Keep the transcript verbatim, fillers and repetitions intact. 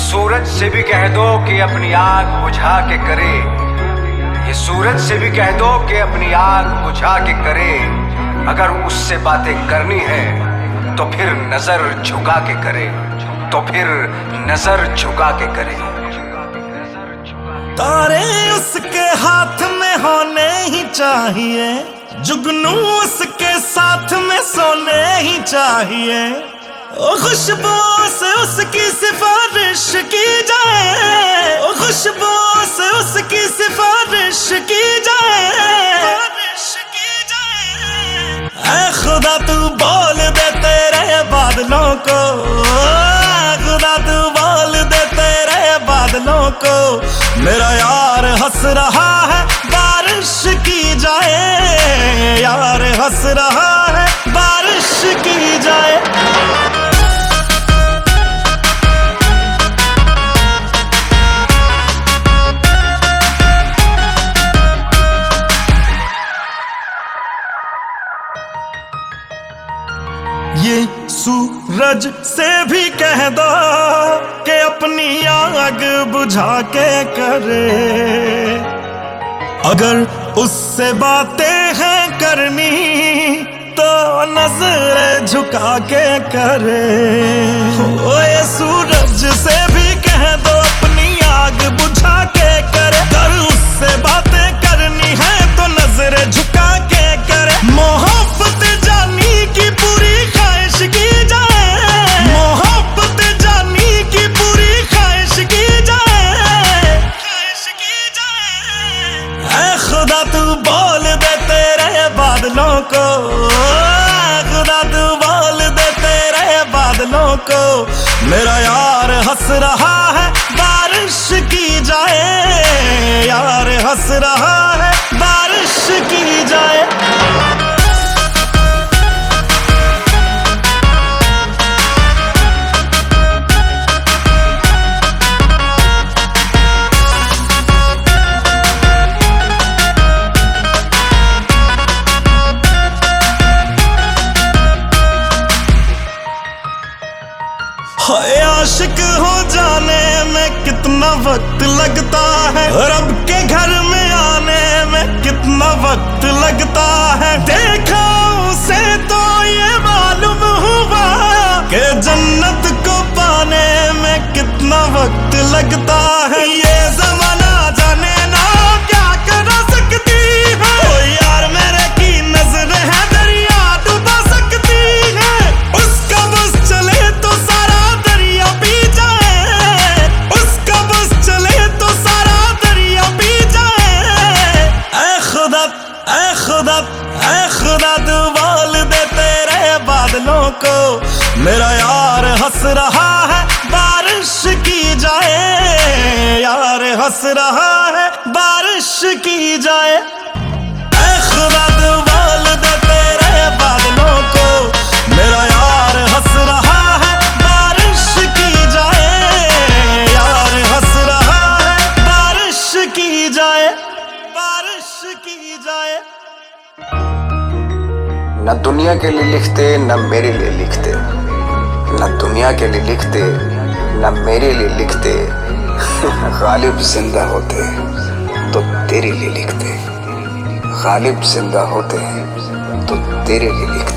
सूरज से भी कह दो कि अपनी आग बुझा के करे, ये सूरज से भी कह दो कि अपनी आग बुझा के करे। अगर उससे बातें करनी है तो फिर नजर झुका के करे, तो फिर नजर झुका के करे। तारे उसके हाथ में होने ही चाहिए, जुगनू उसके साथ में सोने ही चाहिए। ओ खुशबू से उसकी सिफारिश की जाए, ओ खुशबू से उसकी सिफारिश की जाए। ऐ खुदा तू बोल दे तेरे बादलों को, खुदा तू बोल दे तेरे बादलों को। मेरा यार हंस रहा है बारिश की जाए, यार हंस रहा है बारिश की जाए। ये सूरज से भी कह दो कि अपनी आग बुझा के करे। अगर उससे बातें हैं करनी तो नजर झुका के करे। ओ ये सूरज से भी कह दो अपनी आग बुझा के करे। अगर उससे बातें करनी है तो नजर झुका के करे। मोहब्बत जानी की पूरी ख्वाहिश की जाए, मोहब्बत जानी की पूरी ख्वाहिश की जाए, ख्वाहिश की जाए। ऐ खुदा तू बोल दे तेरे बादलों को, खुदा तू बोल दे तेरे बादलों को। मेरा यार हंस रहा है बारिश की जाए, यार हंस रहा है बारिश की जाए। आशिक हो जाने में कितना वक्त लगता है, रब के घर में आने में कितना वक्त लगता है। देखा उसे तो ये मालूम हुआ कि जन्नत को पाने में कितना वक्त लगता है। ये जमाना जाने ना क्या कर सकती है, ओ यार मेरे की नजर है दरिया डुबा सकती है। उसका बस चले तो सारा दरिया पी जाए, उसका बस चले तो सारा दरिया पी जाए। ऐ खुदा ऐ खुदा ऐ खुदा तू बोल दे तेरे बादलों को। मेरा यार हंस रहा है बारिश की जाए, यार हंस रहा है बारिश की जाए। ऐ खुदा तू बोल दे तेरे बादलों को। मेरा यार हंस रहा है बारिश की जाए, यार हंस रहा है बारिश की जाए, बारिश की जाए। न दुनिया के लिए लिखते न मेरे लिए लिखते, न दुनिया के लिए लिखते न मेरे लिए लिखते। गालिब जिंदा होते तो तेरे लिए लिखते, गालिब जिंदा होते तो तेरे लिए लिखते।